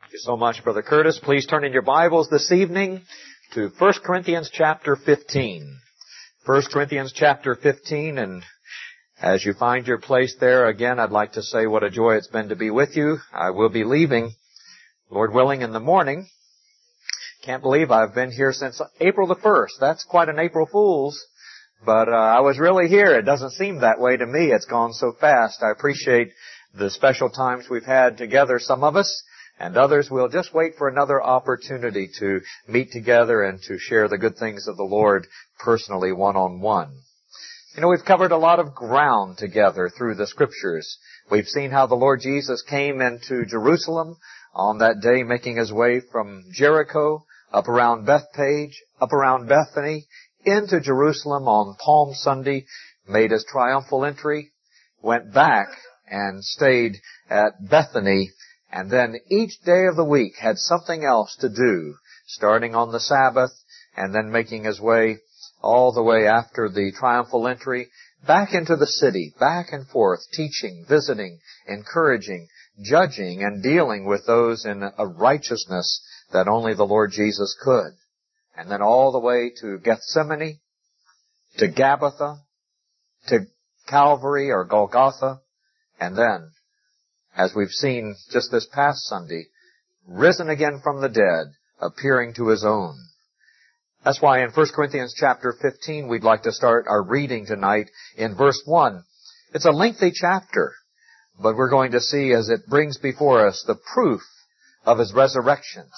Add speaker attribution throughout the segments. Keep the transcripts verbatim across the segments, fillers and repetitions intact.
Speaker 1: Thank you so much, Brother Curtis. Please turn in your Bibles this evening to First Corinthians chapter fifteen. First Corinthians chapter fifteen, and as you find your place there, again, I'd like to say what a joy it's been to be with you. I will be leaving, Lord willing, in the morning. Can't believe I've been here since April the first. That's quite an April Fool's. But uh, I was really here. It doesn't seem that way to me. It's gone so fast. I appreciate the special times we've had together, some of us, and others will just wait for another opportunity to meet together and to share the good things of the Lord personally, one-on-one. You know, we've covered a lot of ground together through the Scriptures. We've seen how the Lord Jesus came into Jerusalem on that day, making His way from Jericho, up around Bethpage, up around Bethany, into Jerusalem on Palm Sunday, made His triumphal entry, went back and stayed at Bethany, and then each day of the week had something else to do, starting on the Sabbath and then making His way all the way after the triumphal entry back into the city, back and forth, teaching, visiting, encouraging, judging, and dealing with those in a righteousness that only the Lord Jesus could. And then all the way to Gethsemane, to Gabbatha, to Calvary or Golgotha, and then, as we've seen just this past Sunday, risen again from the dead, appearing to His own. That's why in First Corinthians chapter fifteen, we'd like to start our reading tonight in verse one. It's a lengthy chapter, but we're going to see as it brings before us the proof of His resurrection,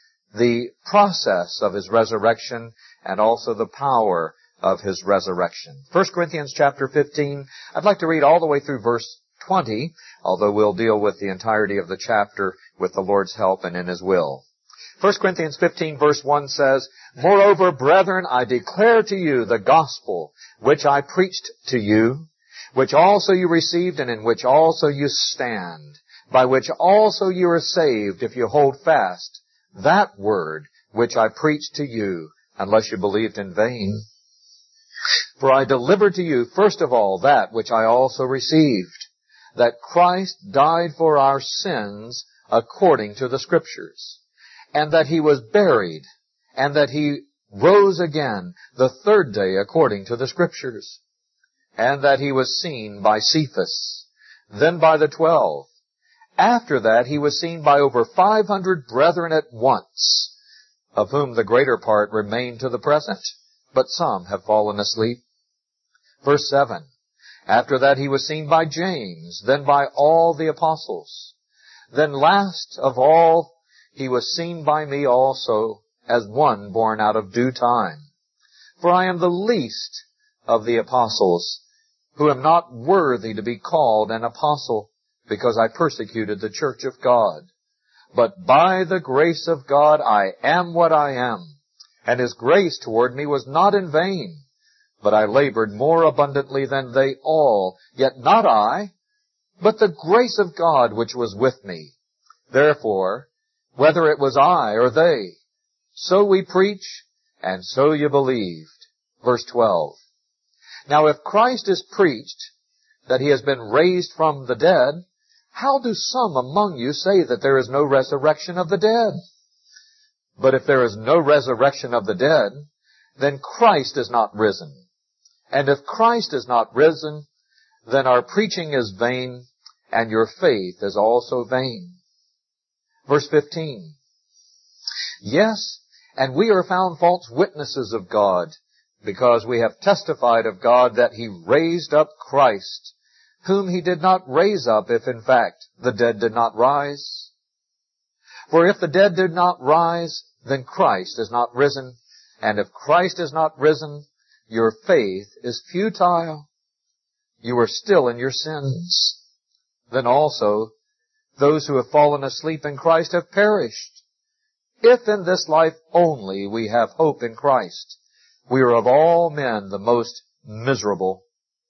Speaker 1: the process of His resurrection, and also the power of His resurrection. First Corinthians chapter fifteen, I'd like to read all the way through verse twenty, although we'll deal with the entirety of the chapter with the Lord's help and in His will. First Corinthians fifteen verse one says, "Moreover, brethren, I declare to you the gospel which I preached to you, which also you received and in which also you stand, by which also you are saved if you hold fast that word which I preached to you, unless you believed in vain. For I delivered to you first of all that which I also received, that Christ died for our sins according to the Scriptures, and that He was buried, and that He rose again the third day according to the Scriptures, and that He was seen by Cephas, then by the twelve. After that He was seen by over five hundred brethren at once, of whom the greater part remain to the present, but some have fallen asleep." Verse seven, "After that He was seen by James, then by all the apostles. Then last of all He was seen by me also, as one born out of due time. For I am the least of the apostles, who am not worthy to be called an apostle, because I persecuted the church of God. But by the grace of God I am what I am, and His grace toward me was not in vain. But I labored more abundantly than they all, yet not I, but the grace of God which was with me. Therefore, whether it was I or they, so we preach, and so you believed." Verse twelve, "Now if Christ is preached that He has been raised from the dead, how do some among you say that there is no resurrection of the dead? But if there is no resurrection of the dead, then Christ is not risen. And if Christ is not risen, then our preaching is vain, and your faith is also vain." Verse fifteen, "Yes, and we are found false witnesses of God, because we have testified of God that He raised up Christ, whom He did not raise up, if in fact the dead did not rise. For if the dead did not rise, then Christ is not risen. And if Christ is not risen, your faith is futile. You are still in your sins. Then also those who have fallen asleep in Christ have perished. If in this life only we have hope in Christ, we are of all men the most miserable."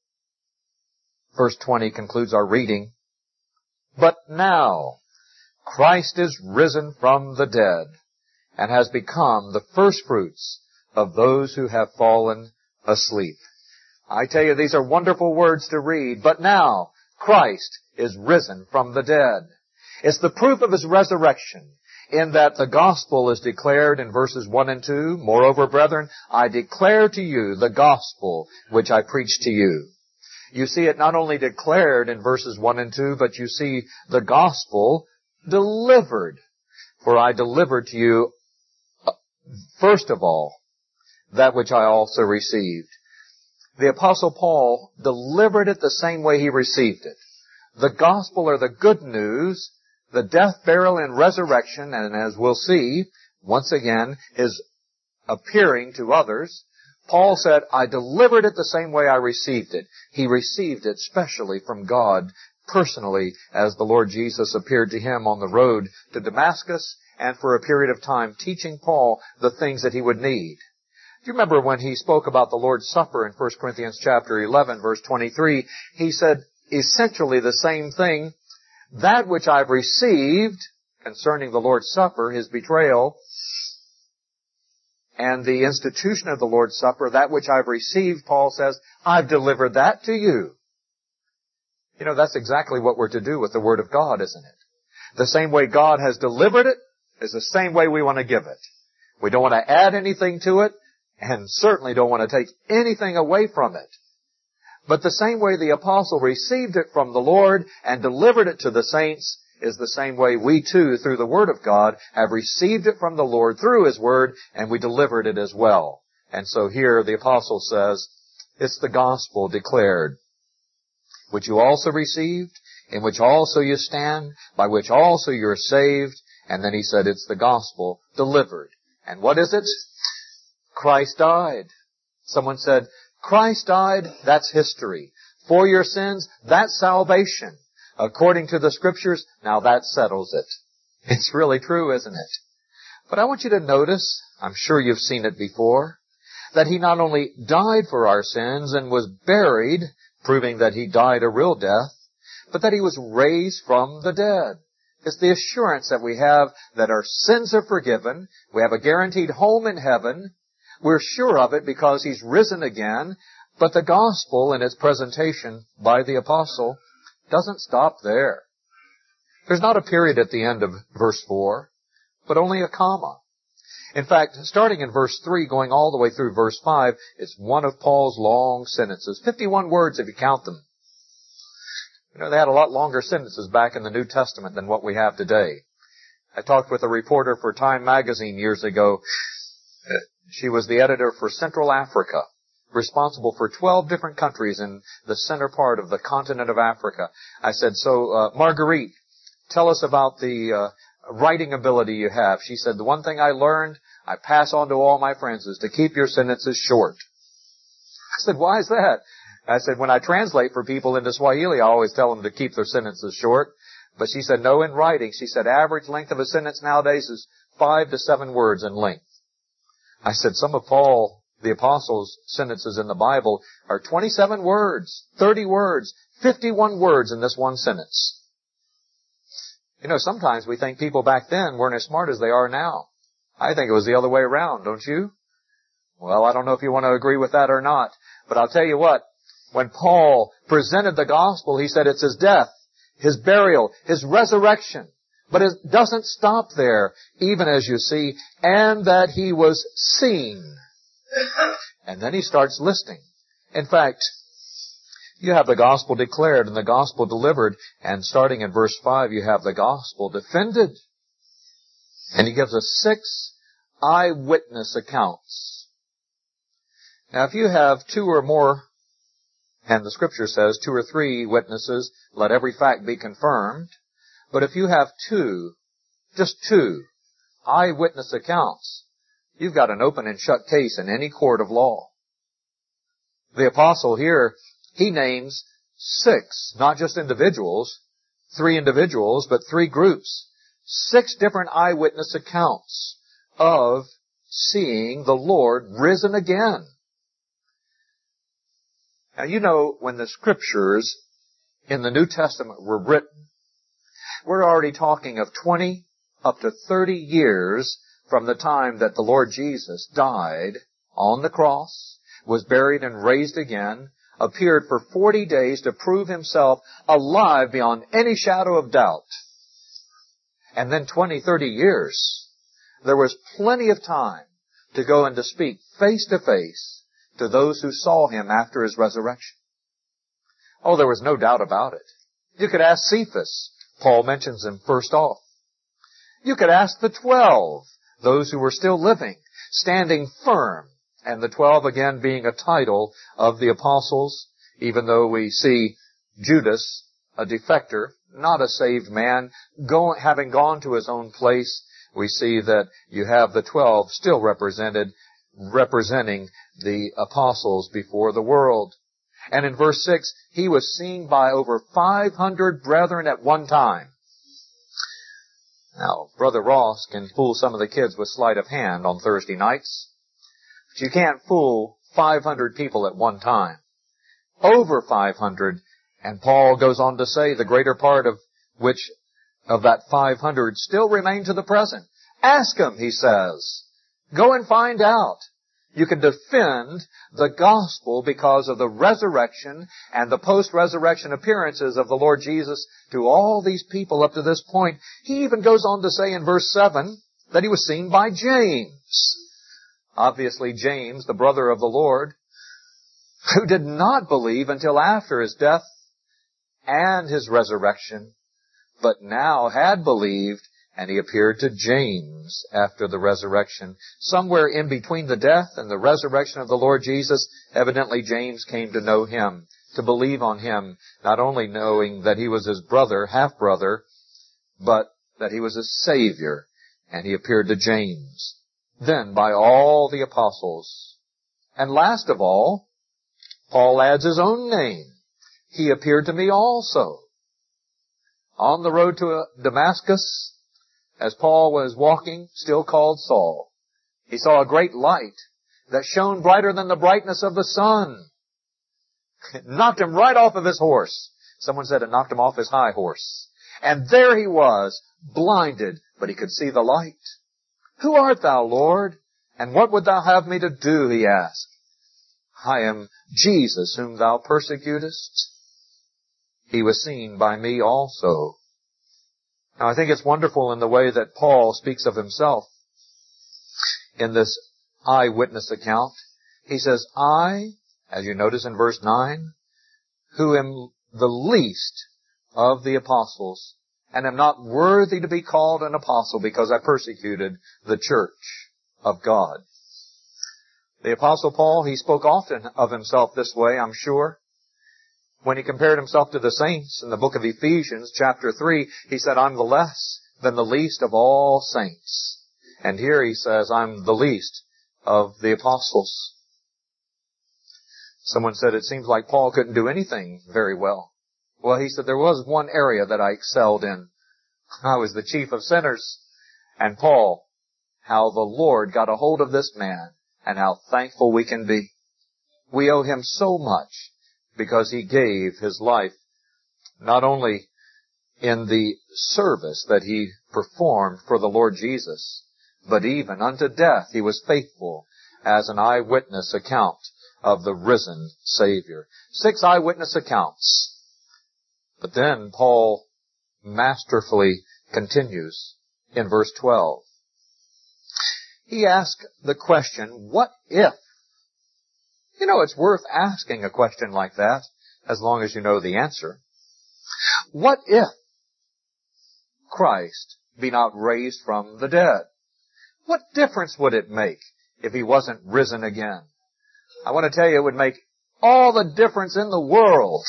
Speaker 1: Verse twenty concludes our reading. "But now Christ is risen from the dead, and has become the firstfruits of those who have fallen asleep." I tell you, these are wonderful words to read. But now Christ is risen from the dead. It's the proof of His resurrection. in that the gospel is declared in verses one and two. Moreover, brethren, I declare to you the gospel which I preached to you. You see it not only declared in verses one and two, but you see the gospel delivered. For I delivered to you, first of all, that which I also received. The Apostle Paul delivered it the same way he received it. The gospel, or the good news, the death, burial, and resurrection, and as we'll see, once again, his appearing to others, Paul said, I delivered it the same way I received it. He received it specially from God, personally, as the Lord Jesus appeared to him on the road to Damascus, and for a period of time teaching Paul the things that he would need. Do you remember when he spoke about the Lord's Supper in First Corinthians chapter eleven, verse twenty-three, he said essentially the same thing. That which I've received concerning the Lord's Supper, his betrayal, and the institution of the Lord's Supper, that which I've received, Paul says, I've delivered that to you. You know, that's exactly what we're to do with the Word of God, isn't it? The same way God has delivered it is the same way we want to give it. We don't want to add anything to it, and certainly don't want to take anything away from it. But the same way the apostle received it from the Lord and delivered it to the saints is the same way we too, through the Word of God, have received it from the Lord through His Word, and we delivered it as well. And so here the apostle says, it's the gospel declared, which you also received, in which also you stand, by which also you're saved. And then he said, it's the gospel delivered. And what is it? Christ died. Someone said, Christ died, that's history. For your sins, that's salvation. According to the Scriptures, now that settles it. It's really true, isn't it? But I want you to notice, I'm sure you've seen it before, that He not only died for our sins and was buried, proving that He died a real death, but that He was raised from the dead. It's the assurance that we have that our sins are forgiven. We have a guaranteed home in heaven. We're sure of it because He's risen again. But the gospel in its presentation by the apostle doesn't stop there. There's not a period at the end of verse four, but only a comma. In fact, starting in verse three, going all the way through verse five, it's one of Paul's long sentences. fifty-one words if you count them. You know, they had a lot longer sentences back in the New Testament than what we have today. I talked with a reporter for Time magazine years ago. She was the editor for Central Africa, responsible for twelve different countries in the center part of the continent of Africa. I said, so, uh, Marguerite, tell us about the uh, writing ability you have. She said, the one thing I learned, I pass on to all my friends, is to keep your sentences short. I said, why is that? I said, when I translate for people into Swahili, I always tell them to keep their sentences short. But she said, no, in writing. She said, average length of a sentence nowadays is five to seven words in length. I said, some of Paul, the apostle's sentences in the Bible are twenty-seven words, thirty words, fifty-one words in this one sentence. You know, sometimes we think people back then weren't as smart as they are now. I think it was the other way around, don't you? Well, I don't know if you want to agree with that or not, but I'll tell you what, when Paul presented the gospel, he said it's His death, His burial, His resurrection. But it doesn't stop there, even as you see, and that He was seen. And then he starts listing. In fact, you have the gospel declared and the gospel delivered, and starting in verse five, you have the gospel defended. And he gives us six eyewitness accounts. Now, if you have two or more, and the Scripture says two or three witnesses, let every fact be confirmed. But if you have two, just two, eyewitness accounts, you've got an open and shut case in any court of law. The apostle here, he names six, not just individuals, three individuals, but three groups. Six different eyewitness accounts of seeing the Lord risen again. Now, you know, when the Scriptures in the New Testament were written, we're already talking of twenty up to thirty years from the time that the Lord Jesus died on the cross, was buried and raised again, appeared for forty days to prove Himself alive beyond any shadow of doubt. and then twenty, thirty years. There was plenty of time to go and to speak face to face to those who saw him after his resurrection. Oh, there was no doubt about it. You could ask Cephas. Paul mentions him first off. You could ask the twelve, those who were still living, standing firm, and the twelve again being a title of the apostles, even though we see Judas, a defector, not a saved man, go, having gone to his own place, we see that you have the twelve still represented, representing the apostles before the world. And in verse six, he was seen by over five hundred brethren at one time. Now, Brother Ross can fool some of the kids with sleight of hand on Thursday nights, but you can't fool five hundred people at one time. Over five hundred, and Paul goes on to say the greater part of which of that five hundred still remain to the present. Ask them, he says. Go and find out. You can defend the gospel because of the resurrection and the post-resurrection appearances of the Lord Jesus to all these people up to this point. He even goes on to say in verse seven that he was seen by James. Obviously James, the brother of the Lord, who did not believe until after his death and his resurrection, but now had believed, and he appeared to James after the resurrection. Somewhere in between the death and the resurrection of the Lord Jesus, evidently James came to know him, to believe on him, not only knowing that he was his brother, half-brother, but that he was his Savior, and he appeared to James. Then by all the apostles. And last of all, Paul adds his own name. He appeared to me also. On the road to Damascus, as Paul was walking, still called Saul, he saw a great light that shone brighter than the brightness of the sun. It knocked him right off of his horse. Someone said it knocked him off his high horse. And there he was, blinded, but he could see the light. Who art thou, Lord? And what would thou have me to do? He asked. I am Jesus whom thou persecutest. He was seen by me also. Now, I think it's wonderful in the way that Paul speaks of himself in this eyewitness account. He says, I, as you notice in verse nine, who am the least of the apostles, and am not worthy to be called an apostle because I persecuted the church of God. The Apostle Paul, he spoke often of himself this way, I'm sure. When he compared himself to the saints in the book of Ephesians, chapter three, he said, I'm the less than the least of all saints. And here he says, I'm the least of the apostles. Someone said it seems like Paul couldn't do anything very well. Well, he said there was one area that I excelled in. I was the chief of sinners. And Paul, how the Lord got a hold of this man, and how thankful we can be. We owe him so much, because he gave his life not only in the service that he performed for the Lord Jesus, but even unto death he was faithful as an eyewitness account of the risen Savior. Six eyewitness accounts. But then Paul masterfully continues in verse twelve. He asked the question, what if? You know, it's worth asking a question like that, as long as you know the answer. What if Christ be not raised from the dead? What difference would it make if he wasn't risen again? I want to tell you, it would make all the difference in the world.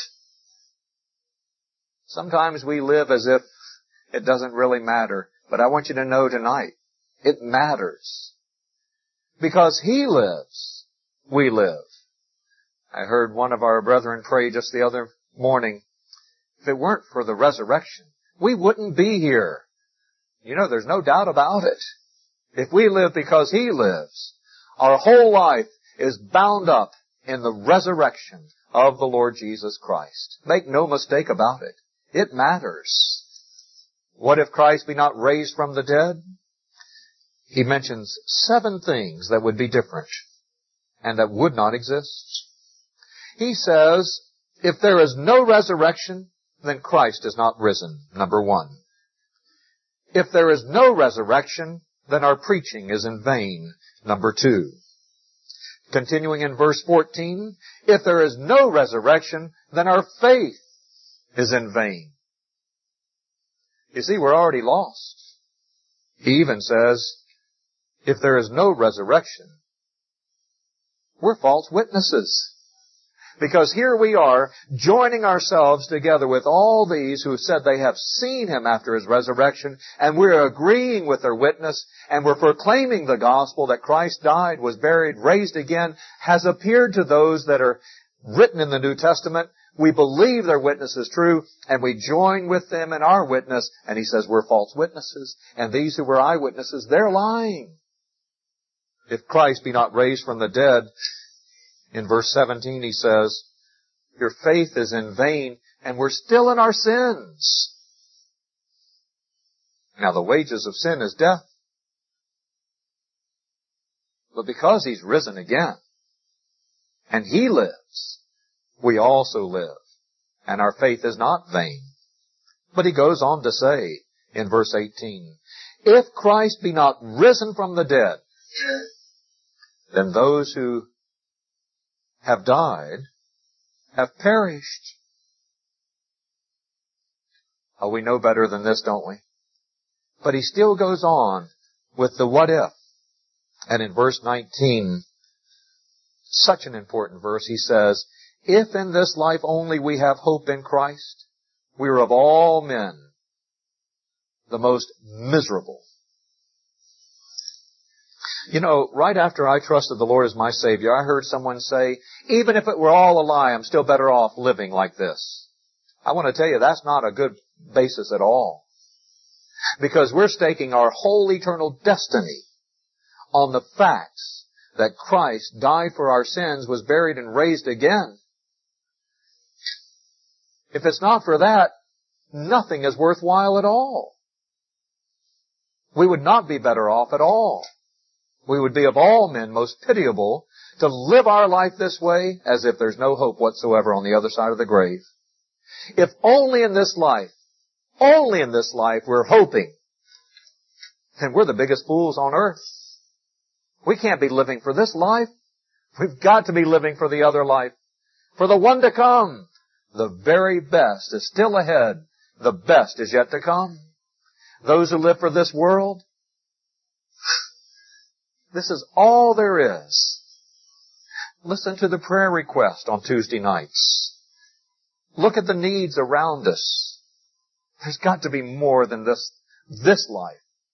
Speaker 1: Sometimes we live as if it doesn't really matter, but I want you to know tonight, it matters. Because he lives, we live. I heard one of our brethren pray just the other morning, if it weren't for the resurrection, we wouldn't be here. You know, there's no doubt about it. If we live because he lives, our whole life is bound up in the resurrection of the Lord Jesus Christ. Make no mistake about it. It matters. What if Christ be not raised from the dead? He mentions seven things that would be different and that would not exist. He says, if there is no resurrection, then Christ is not risen, number one. If there is no resurrection, then our preaching is in vain. Number two. Continuing in verse fourteen, if there is no resurrection, then our faith is in vain. You see, we're already lost. He even says, if there is no resurrection, we're false witnesses. Because here we are, joining ourselves together with all these who said they have seen Him after His resurrection, and we're agreeing with their witness, and we're proclaiming the gospel that Christ died, was buried, raised again, has appeared to those that are written in the New Testament. We believe their witness is true, and we join with them in our witness, and He says we're false witnesses, and these who were eyewitnesses, they're lying. If Christ be not raised from the dead, in verse seventeen He says, your faith is in vain, and we're still in our sins. Now the wages of sin is death. But because He's risen again, and He lives, we also live, and our faith is not vain. But He goes on to say in verse eighteen, if Christ be not risen from the dead, then those who have died have perished. Oh, we know better than this, don't we? But he still goes on with the what if. And in verse nineteen, such an important verse, he says, if in this life only we have hope in Christ, we are of all men the most miserable. You know, right after I trusted the Lord as my Savior, I heard someone say, even if it were all a lie, I'm still better off living like this. I want to tell you, that's not a good basis at all. Because we're staking our whole eternal destiny on the facts that Christ died for our sins, was buried, and raised again. If it's not for that, nothing is worthwhile at all. We would not be better off at all. We would be of all men most pitiable to live our life this way as if there's no hope whatsoever on the other side of the grave. If only in this life, only in this life we're hoping, then we're the biggest fools on earth. We can't be living for this life. We've got to be living for the other life, for the one to come. The very best is still ahead. The best is yet to come. Those who live for this world, this is all there is. Listen to the prayer request on Tuesday nights. Look at the needs around us. There's got to be more than this, this life.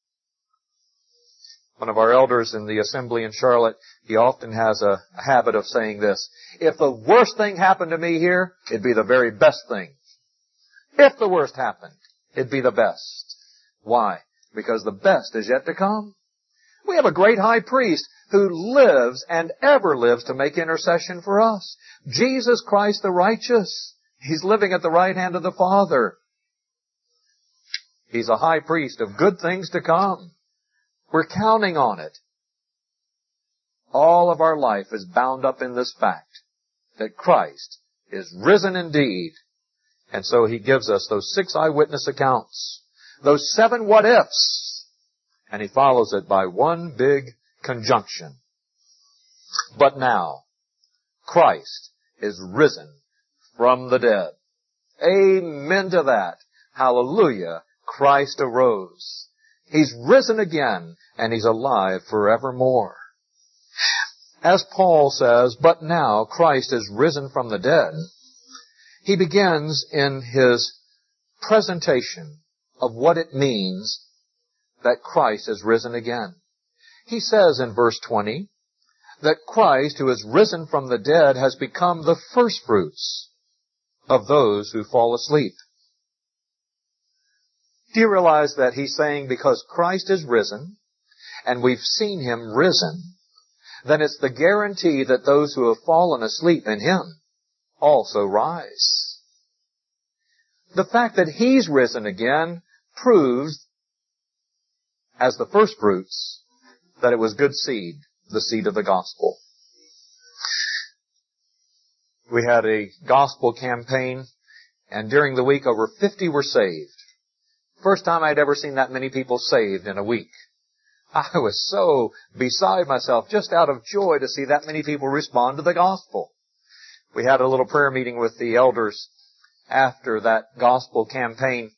Speaker 1: One of our elders in the assembly in Charlotte, he often has a habit of saying this. If the worst thing happened to me here, it'd be the very best thing. If the worst happened, it'd be the best. Why? Because the best is yet to come. We have a great high priest who lives and ever lives to make intercession for us. Jesus Christ the righteous. He's living at the right hand of the Father. He's a high priest of good things to come. We're counting on it. All of our life is bound up in this fact that Christ is risen indeed. And so He gives us those six eyewitness accounts, those seven what ifs. And He follows it by one big conjunction. But now, Christ is risen from the dead. Amen to that. Hallelujah. Christ arose. He's risen again, and He's alive forevermore. As Paul says, but now Christ is risen from the dead, he begins in his presentation of what it means that Christ is risen again. He says in verse twenty that Christ, who is risen from the dead, has become the firstfruits of those who fall asleep. Do you realize that he's saying because Christ is risen, and we've seen Him risen, then it's the guarantee that those who have fallen asleep in Him also rise. The fact that He's risen again proves, as the first fruits, that it was good seed, the seed of the gospel. We had a gospel campaign, and during the week over fifty were saved. first time I'd ever seen that many people saved in a week. I was so beside myself, just out of joy to see that many people respond to the gospel. We had a little prayer meeting with the elders after that gospel campaign.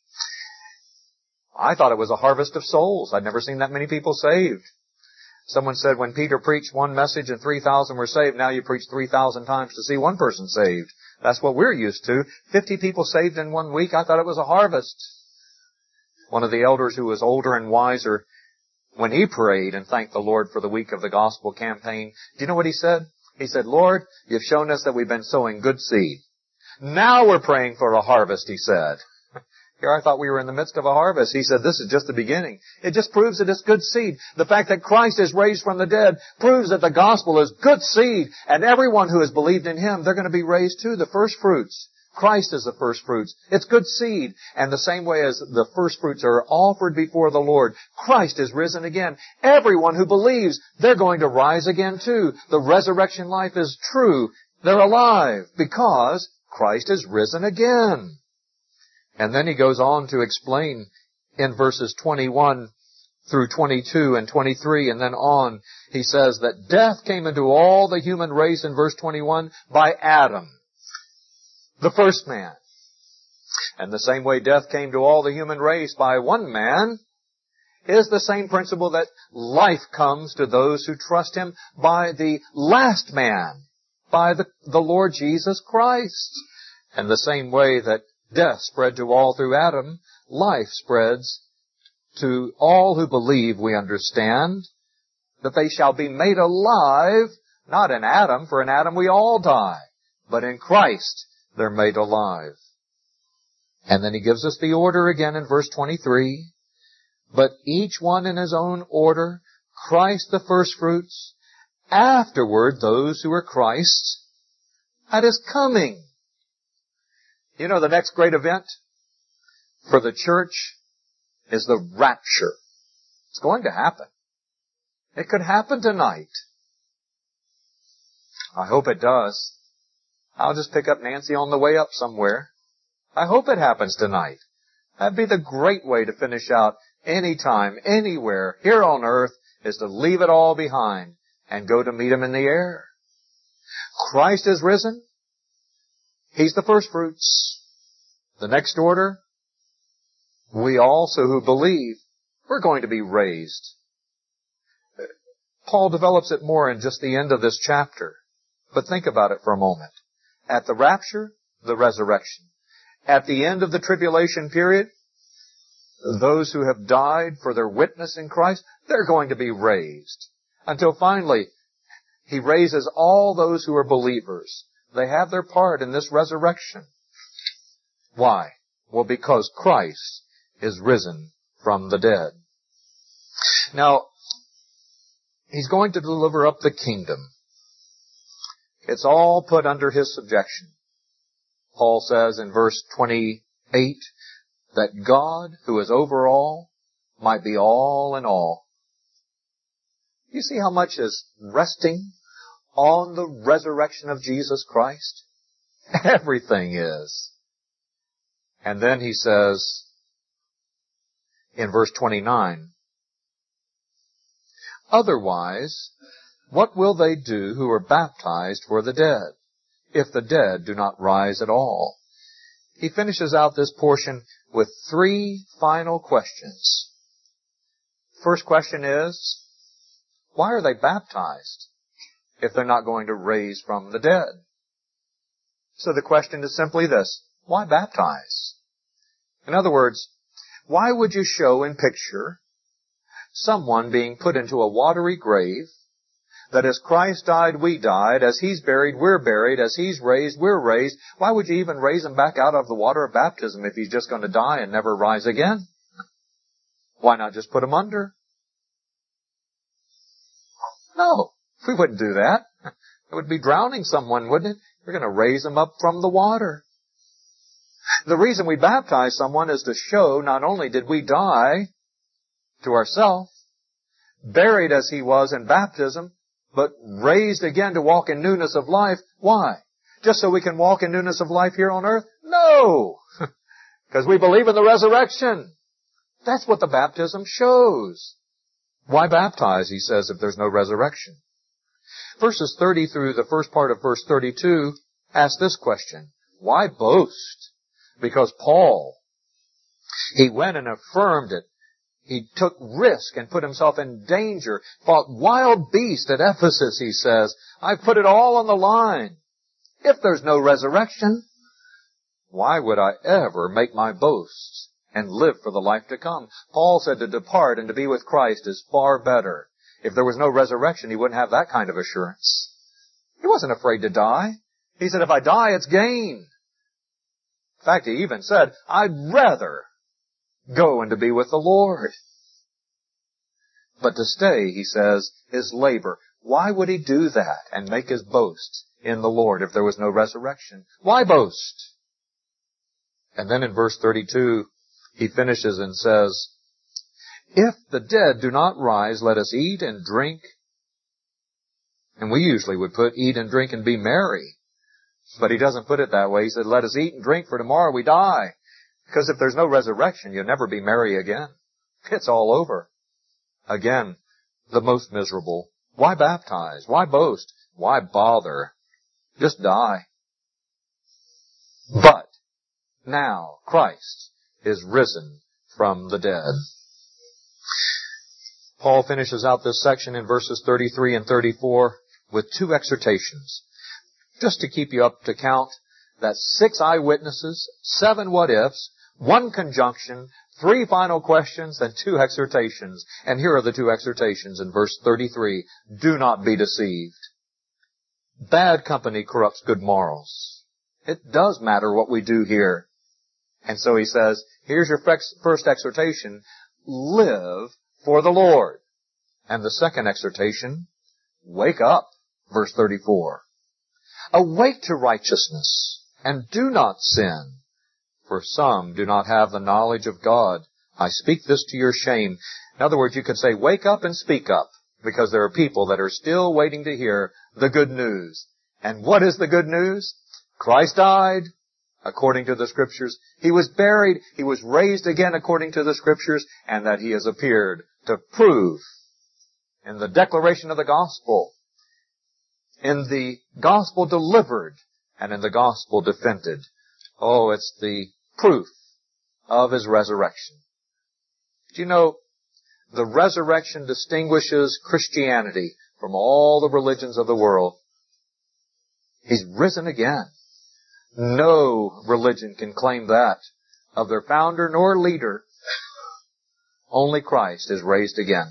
Speaker 1: I thought it was a harvest of souls. I'd never seen that many people saved. Someone said when Peter preached one message and three thousand were saved, now you preach three thousand times to see one person saved. That's what we're used to. fifty people saved in one week. I thought it was a harvest. One of the elders who was older and wiser, when he prayed and thanked the Lord for the week of the gospel campaign, do you know what he said? He said, Lord, you've shown us that we've been sowing good seed. Now we're praying for a harvest, he said. Here I thought we were in the midst of a harvest. He said, this is just the beginning. It just proves that it's good seed. The fact that Christ is raised from the dead proves that the gospel is good seed. And everyone who has believed in Him, they're going to be raised too. The first fruits. Christ is the first fruits. It's good seed. And the same way as the first fruits are offered before the Lord, Christ is risen again. Everyone who believes, they're going to rise again too. The resurrection life is true. They're alive because Christ is risen again. And then he goes on to explain in verses twenty-one through twenty-two and twenty-three and then on, he says that death came into all the human race in verse twenty-one by Adam, the first man. And the same way death came to all the human race by one man is the same principle that life comes to those who trust Him by the last man, by the, the Lord Jesus Christ. And the same way that death spread to all through Adam, life spreads to all who believe, we understand, that they shall be made alive, not in Adam, for in Adam we all die, but in Christ they're made alive. And then he gives us the order again in verse twenty-three. But each one in his own order, Christ the firstfruits, afterward those who are Christ's at His coming. You know, the next great event for the church is the rapture. It's going to happen. It could happen tonight. I hope it does. I'll just pick up Nancy on the way up somewhere. I hope it happens tonight. That'd be the great way to finish out any time, anywhere, here on earth, is to leave it all behind and go to meet Him in the air. Christ is risen. He's the first fruits. The next order, we also who believe, we're going to be raised. Paul develops it more in just the end of this chapter. But think about it for a moment. At the rapture, the resurrection. At the end of the tribulation period, those who have died for their witness in Christ, they're going to be raised. Until finally, He raises all those who are believers. They have their part in this resurrection. Why? Well, because Christ is risen from the dead. Now, He's going to deliver up the kingdom. It's all put under His subjection. Paul says in verse twenty-eight that God, who is over all, might be all in all. You see how much is resting on the resurrection of Jesus Christ? Everything is. And then he says in verse twenty-nine, otherwise, what will they do who are baptized for the dead, if the dead do not rise at all? He finishes out this portion with three final questions. First question is, why are they baptized if they're not going to raise from the dead? So the question is simply this, why baptize? In other words, why would you show and picture someone being put into a watery grave, that as Christ died, we died, as He's buried, we're buried, as He's raised, we're raised? Why would you even raise Him back out of the water of baptism if He's just going to die and never rise again? Why not just put Him under? No, we wouldn't do that. It would be drowning someone, wouldn't it? We're going to raise them up from the water. The reason we baptize someone is to show not only did we die to ourselves, buried as He was in baptism, but raised again to walk in newness of life. Why? Just so we can walk in newness of life here on earth? No! Because we believe in the resurrection. That's what the baptism shows. Why baptize, he says, if there's no resurrection? Verses thirty through the first part of verse thirty-two ask this question. Why boast? Because Paul, he went and affirmed it. He took risk and put himself in danger, fought wild beasts at Ephesus, he says. I put it all on the line. If there's no resurrection, why would I ever make my boast and live for the life to come? Paul said to depart and to be with Christ is far better. If there was no resurrection, he wouldn't have that kind of assurance. He wasn't afraid to die. He said, if I die, it's gain. In fact, he even said, I'd rather go and to be with the Lord. But to stay, he says, is labor. Why would he do that and make his boast in the Lord if there was no resurrection? Why boast? And then in verse thirty-two, he finishes and says, if the dead do not rise, let us eat and drink. And we usually would put eat and drink and be merry. But he doesn't put it that way. He said, let us eat and drink, for tomorrow we die. Because if there's no resurrection, you'll never be merry again. It's all over. Again, the most miserable. Why baptize? Why boast? Why bother? Just die. But now Christ is risen from the dead. Paul finishes out this section in verses thirty-three and thirty-four with two exhortations. Just to keep you up to count, that's six eyewitnesses, seven what-ifs, one conjunction, three final questions, and two exhortations. And here are the two exhortations in verse thirty-three. Do not be deceived. Bad company corrupts good morals. It does matter what we do here. And so he says, here's your first exhortation. Live for the Lord. And the second exhortation, wake up. Verse thirty-four. Awake to righteousness, and do not sin. For some do not have the knowledge of God. I speak this to your shame. In other words, you could say, wake up and speak up, because there are people that are still waiting to hear the good news. And what is the good news? Christ died, according to the Scriptures. He was buried. He was raised again, according to the Scriptures, and that He has appeared to prove in the declaration of the gospel, in the gospel delivered, and in the gospel defended. Oh, it's the proof of His resurrection. Do you know, the resurrection distinguishes Christianity from all the religions of the world. He's risen again. No religion can claim that of their founder nor leader. Only Christ is raised again.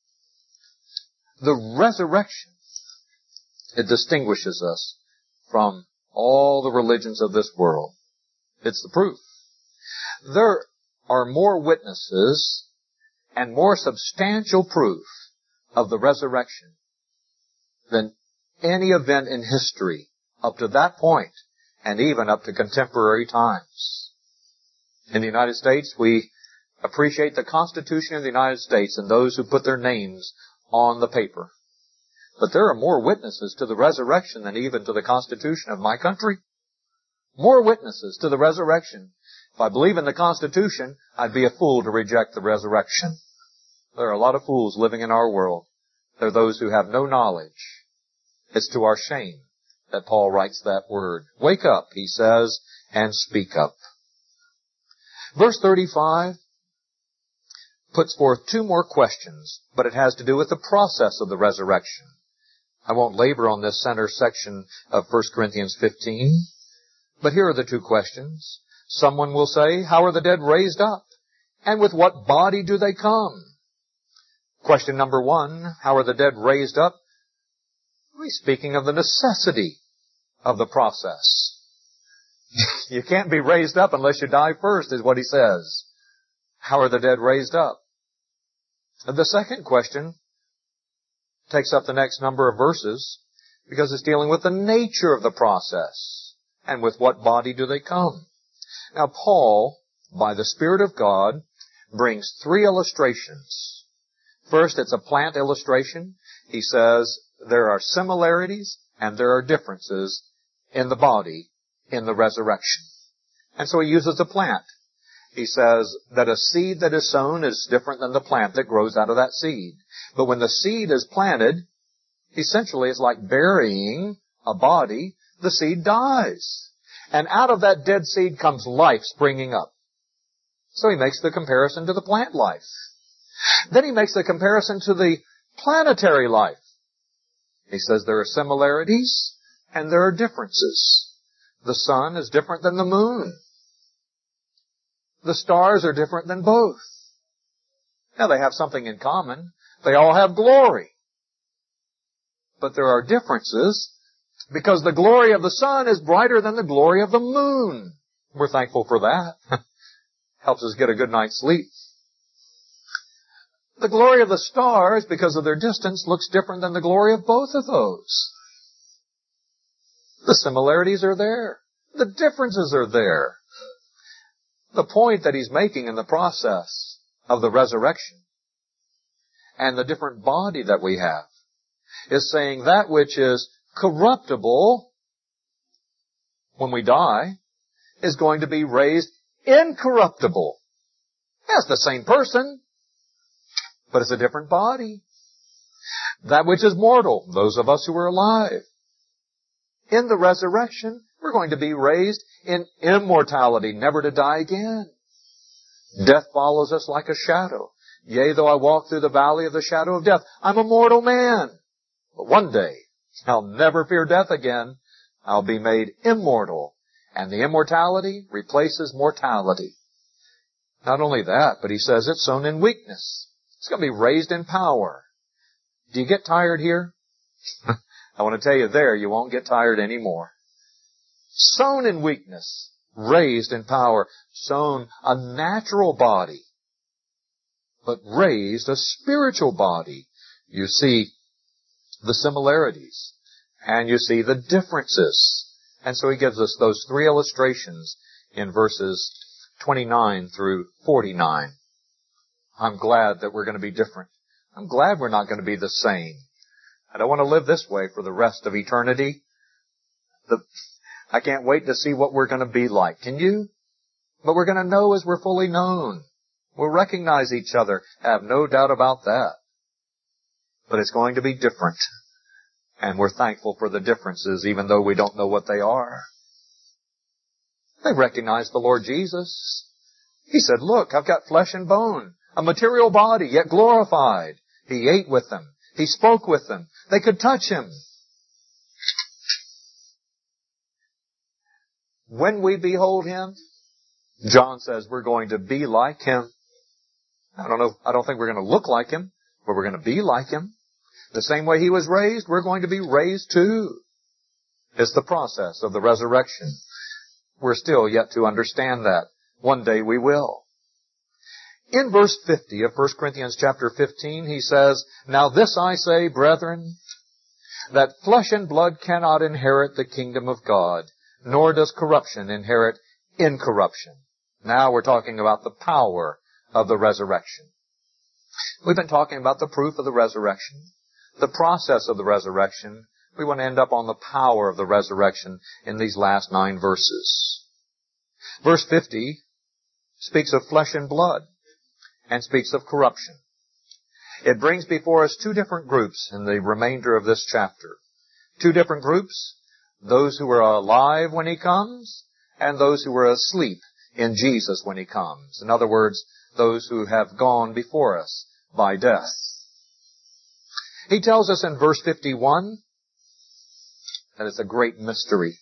Speaker 1: The resurrection, it distinguishes us from all the religions of this world. It's the proof. There are more witnesses and more substantial proof of the resurrection than any event in history up to that point, and even up to contemporary times. In the United States, we appreciate the Constitution of the United States and those who put their names on the paper. But there are more witnesses to the resurrection than even to the Constitution of my country. More witnesses to the resurrection. If I believe in the Constitution, I'd be a fool to reject the resurrection. There are a lot of fools living in our world. They're those who have no knowledge. It's to our shame that Paul writes that word. Wake up, he says, and speak up. Verse thirty-five puts forth two more questions, but it has to do with the process of the resurrection. I won't labor on this center section of First Corinthians fifteen, but here are the two questions. Someone will say, how are the dead raised up? And with what body do they come? Question number one, how are the dead raised up? He's speaking of the necessity of the process. You can't be raised up unless you die first, is what he says. How are the dead raised up? And the second question takes up the next number of verses because it's dealing with the nature of the process. And with what body do they come? Now, Paul, by the Spirit of God, brings three illustrations. First, it's a plant illustration. He says there are similarities and there are differences in the body in the resurrection. And so he uses a plant. he says that a seed that is sown is different than the plant that grows out of that seed. But when the seed is planted, essentially it's like burying a body. The seed dies. And out of that dead seed comes life springing up. So he makes the comparison to the plant life. Then he makes the comparison to the planetary life. He says there are similarities and there are differences. The sun is different than the moon. The stars are different than both. Now they have something in common. They all have glory. But there are differences because the glory of the sun is brighter than the glory of the moon. We're thankful for that. Helps us get a good night's sleep. The glory of the stars, because of their distance, looks different than the glory of both of those. The similarities are there. The differences are there. The point that he's making in the process of the resurrection and the different body that we have is saying that which is corruptible when we die is going to be raised incorruptible. That's the same person, but it's a different body. That which is mortal, those of us who are alive, in the resurrection, we're going to be raised in immortality, never to die again. Death follows us like a shadow. Yea, though I walk through the valley of the shadow of death, I'm a mortal man. But one day, I'll never fear death again. I'll be made immortal. And the immortality replaces mortality. Not only that, but he says it's sown in weakness. It's going to be raised in power. Do you get tired here? I want to tell you there, you won't get tired anymore. Sown in weakness, raised in power, sown a natural body, but raised a spiritual body. You see the similarities, and you see the differences. And so he gives us those three illustrations in verses twenty-nine through forty-nine. I'm glad that we're going to be different. I'm glad we're not going to be the same. I don't want to live this way for the rest of eternity. The, I can't wait to see what we're going to be like. Can you? But we're going to know as we're fully known. We'll recognize each other. I have no doubt about that. But it's going to be different. And we're thankful for the differences, even though we don't know what they are. They recognized the Lord Jesus. He said, look, I've got flesh and bone, a material body, yet glorified. He ate with them. He spoke with them. They could touch him. When we behold him, John says we're going to be like him. I don't know, I don't think we're going to look like him, but we're going to be like him. The same way he was raised, we're going to be raised too. It's the process of the resurrection. We're still yet to understand that. One day we will. In verse fifty of First Corinthians chapter fifteen, he says, now this I say, brethren, that flesh and blood cannot inherit the kingdom of God, nor does corruption inherit incorruption. Now we're talking about the power of the resurrection. We've been talking about the proof of the resurrection, the process of the resurrection. We want to end up on the power of the resurrection in these last nine verses. Verse fifty speaks of flesh and blood and speaks of corruption. It brings before us two different groups in the remainder of this chapter. Two different groups, those who are alive when he comes and those who are asleep in Jesus when he comes. In other words, those who have gone before us by death. He tells us in verse fifty-one that it's a great mystery.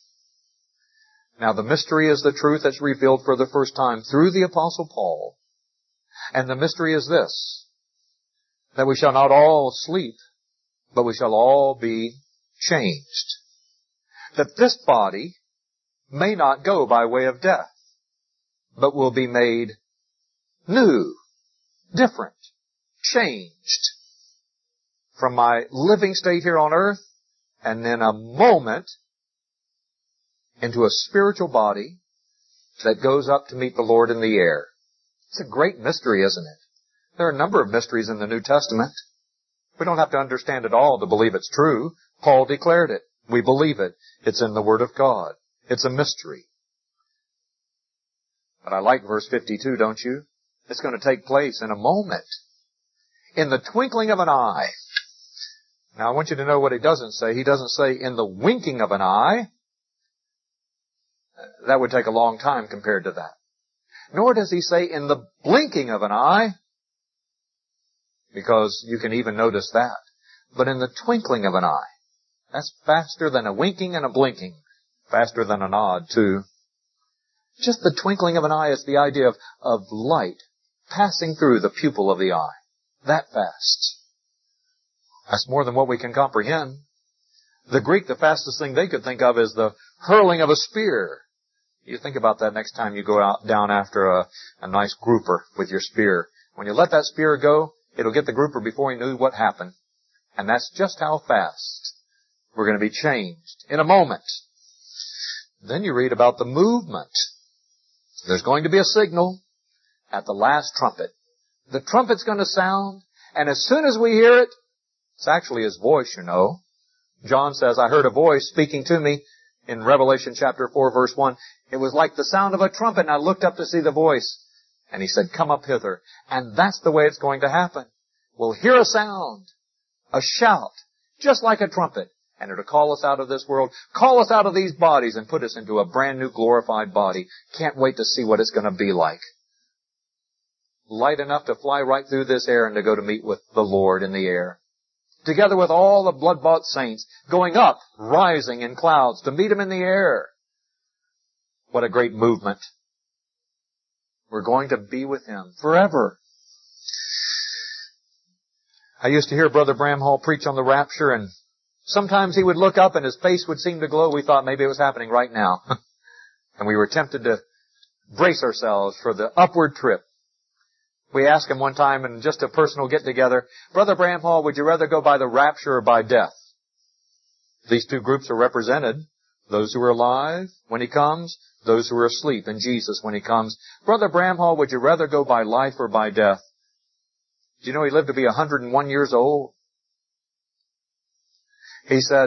Speaker 1: Now the mystery is the truth that's revealed for the first time through the Apostle Paul. And the mystery is this, that we shall not all sleep, but we shall all be changed. That this body may not go by way of death, but will be made new, different, changed from my living state here on earth, and in a moment into a spiritual body that goes up to meet the Lord in the air. It's a great mystery, isn't it? There are a number of mysteries in the New Testament. We don't have to understand it all to believe it's true. Paul declared it. We believe it. It's in the Word of God. It's a mystery. But I like verse fifty-two, don't you? It's going to take place in a moment. In the twinkling of an eye. Now I want you to know what he doesn't say. He doesn't say in the winking of an eye. That would take a long time compared to that. Nor does he say in the blinking of an eye, because you can even notice that. But in the twinkling of an eye. That's faster than a winking and a blinking. Faster than a nod, too. Just the twinkling of an eye is the idea of, of light passing through the pupil of the eye. That fast. That's more than what we can comprehend. The Greek, the fastest thing they could think of is the hurling of a spear. You think about that next time you go out down after a, a nice grouper with your spear. When you let that spear go, it'll get the grouper before he knew what happened. And that's just how fast we're going to be changed in a moment. Then you read about the movement. There's going to be a signal at the last trumpet. The trumpet's going to sound, and as soon as we hear it, it's actually his voice, you know. John says, I heard a voice speaking to me in Revelation chapter four, verse one. It was like the sound of a trumpet, and I looked up to see the voice. And he said, come up hither. And that's the way it's going to happen. We'll hear a sound, a shout, just like a trumpet. And it'll call us out of this world, call us out of these bodies, and put us into a brand new glorified body. Can't wait to see what it's going to be like. Light enough to fly right through this air and to go to meet with the Lord in the air. Together with all the blood-bought saints, going up, rising in clouds to meet him in the air. What a great movement. We're going to be with him forever. I used to hear Brother Bramhall preach on the rapture, and sometimes he would look up and his face would seem to glow. We thought maybe it was happening right now. And we were tempted to brace ourselves for the upward trip. We asked him one time in just a personal get-together, Brother Bramhall, would you rather go by the rapture or by death? These two groups are represented. Those who are alive when he comes, those who are asleep in Jesus when he comes. Brother Bramhall, would you rather go by life or by death? Do you know he lived to be one hundred one years old? He said,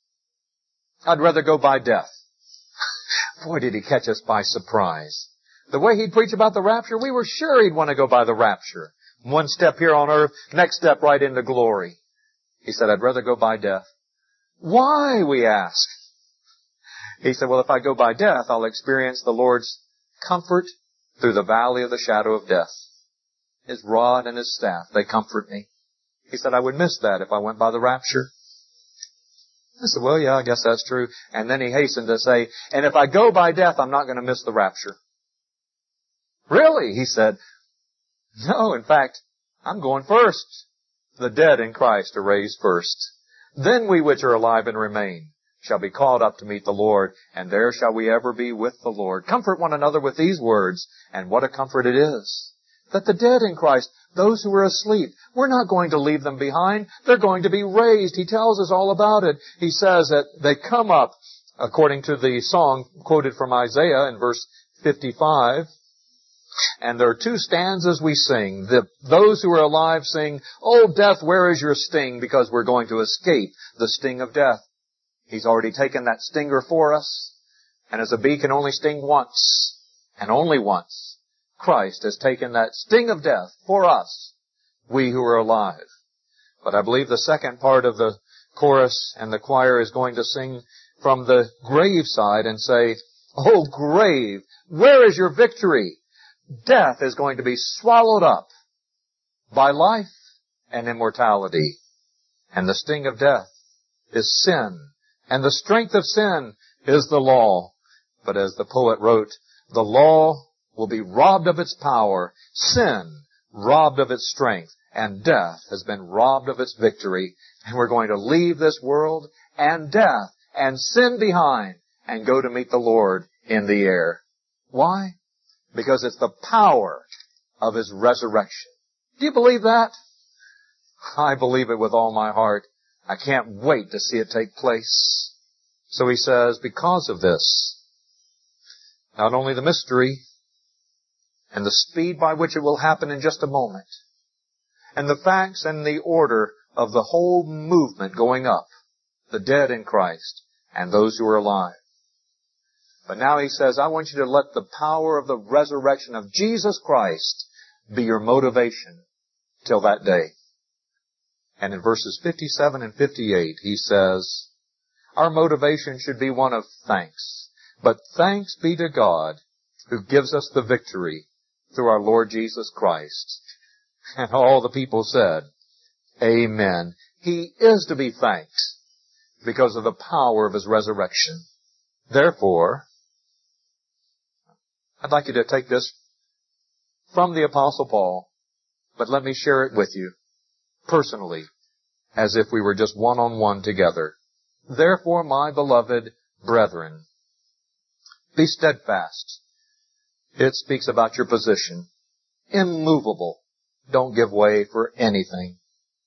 Speaker 1: I'd rather go by death. Boy, did he catch us by surprise. The way he'd preach about the rapture, we were sure he'd want to go by the rapture. One step here on earth, next step right into glory. He said, I'd rather go by death. Why, we asked. He said, well, if I go by death, I'll experience the Lord's comfort through the valley of the shadow of death. His rod and his staff, they comfort me. He said, I would miss that if I went by the rapture. I said, well, yeah, I guess that's true. And then he hastened to say, and if I go by death, I'm not going to miss the rapture. Really? He said, no, in fact, I'm going first. The dead in Christ are raised first. Then we which are alive and remain shall be called up to meet the Lord, and there shall we ever be with the Lord. Comfort one another with these words, and what a comfort it is. That the dead in Christ, those who are asleep, we're not going to leave them behind. They're going to be raised. He tells us all about it. He says that they come up, according to the song quoted from Isaiah in verse fifty-five. And there are two stanzas we sing. The, those who are alive sing, "Oh, death, where is your sting?" Because we're going to escape the sting of death. He's already taken that stinger for us. And as a bee can only sting once, and only once, Christ has taken that sting of death for us, we who are alive. But I believe the second part of the chorus and the choir is going to sing from the grave side and say, "Oh, grave, where is your victory?" Death is going to be swallowed up by life and immortality. And the sting of death is sin. And the strength of sin is the law. But as the poet wrote, the law will be robbed of its power, sin robbed of its strength, and death has been robbed of its victory. And we're going to leave this world and death and sin behind and go to meet the Lord in the air. Why? Because it's the power of His resurrection. Do you believe that? I believe it with all my heart. I can't wait to see it take place. So he says, because of this, not only the mystery and the speed by which it will happen in just a moment, and the facts and the order of the whole movement going up, the dead in Christ and those who are alive. But now he says, I want you to let the power of the resurrection of Jesus Christ be your motivation till that day. And in verses fifty-seven and fifty-eight, he says, our motivation should be one of thanks. But thanks be to God who gives us the victory through our Lord Jesus Christ. And all the people said, Amen. He is to be thanked because of the power of His resurrection. Therefore, I'd like you to take this from the Apostle Paul, but let me share it with you personally, as if we were just one-on-one together. Therefore, my beloved brethren, be steadfast. It speaks about your position. Immovable. Don't give way for anything.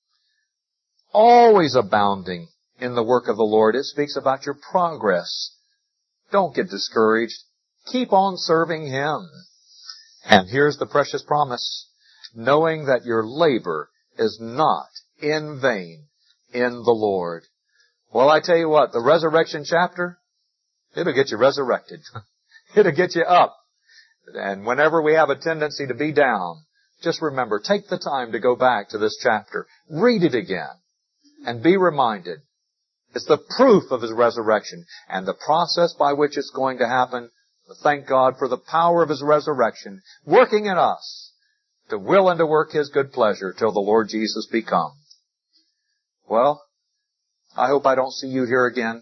Speaker 1: Always abounding in the work of the Lord. It speaks about your progress. Don't get discouraged. Keep on serving Him. And here's the precious promise. Knowing that your labor is not in vain in the Lord. Well, I tell you what, the resurrection chapter, it'll get you resurrected. It'll get you up. And whenever we have a tendency to be down, just remember, take the time to go back to this chapter. Read it again. And be reminded. It's the proof of His resurrection and the process by which it's going to happen. Thank God for the power of His resurrection working in us to will and to work His good pleasure till the Lord Jesus be come. Well, I hope I don't see you here again.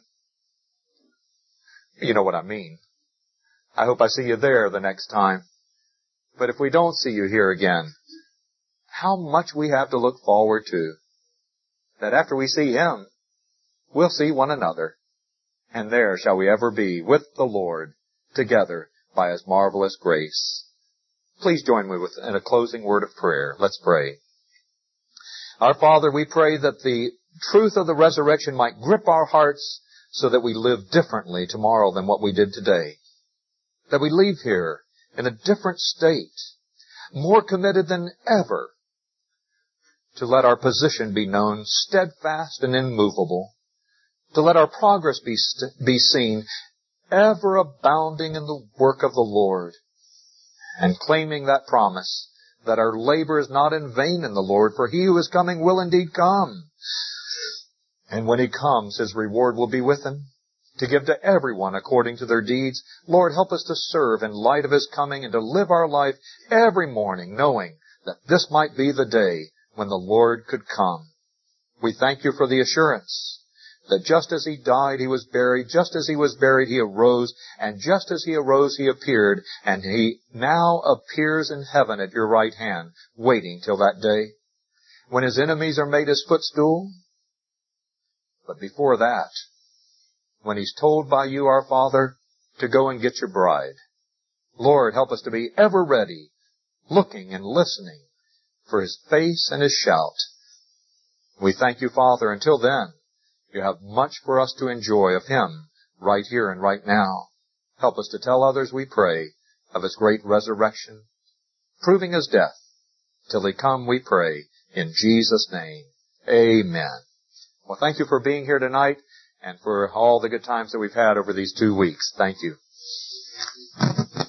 Speaker 1: You know what I mean. I hope I see you there the next time. But if we don't see you here again, how much we have to look forward to. That after we see Him, we'll see one another. And there shall we ever be with the Lord together by His marvelous grace. Please join me with in a closing word of prayer. Let's pray. Our Father, we pray that the truth of the resurrection might grip our hearts so that we live differently tomorrow than what we did today. That we leave here in a different state, more committed than ever to let our position be known, steadfast and immovable, to let our progress be, st- be seen, ever abounding in the work of the Lord, and claiming that promise that our labor is not in vain in the Lord, for He who is coming will indeed come. And when He comes, His reward will be with Him, to give to everyone according to their deeds. Lord, help us to serve in light of His coming and to live our life every morning knowing that this might be the day when the Lord could come. We thank You for the assurance that just as He died, He was buried, just as He was buried, He arose, and just as He arose, He appeared, and He now appears in heaven at Your right hand, waiting till that day when His enemies are made His footstool. But before that, when He's told by You, our Father, to go and get Your bride. Lord, help us to be ever ready, looking and listening for His face and His shout. We thank You, Father. Until then, You have much for us to enjoy of Him right here and right now. Help us to tell others, we pray, of His great resurrection, proving His death. Till He come, we pray, in Jesus' name. Amen. Well, thank you for being here tonight and for all the good times that we've had over these two weeks. Thank you.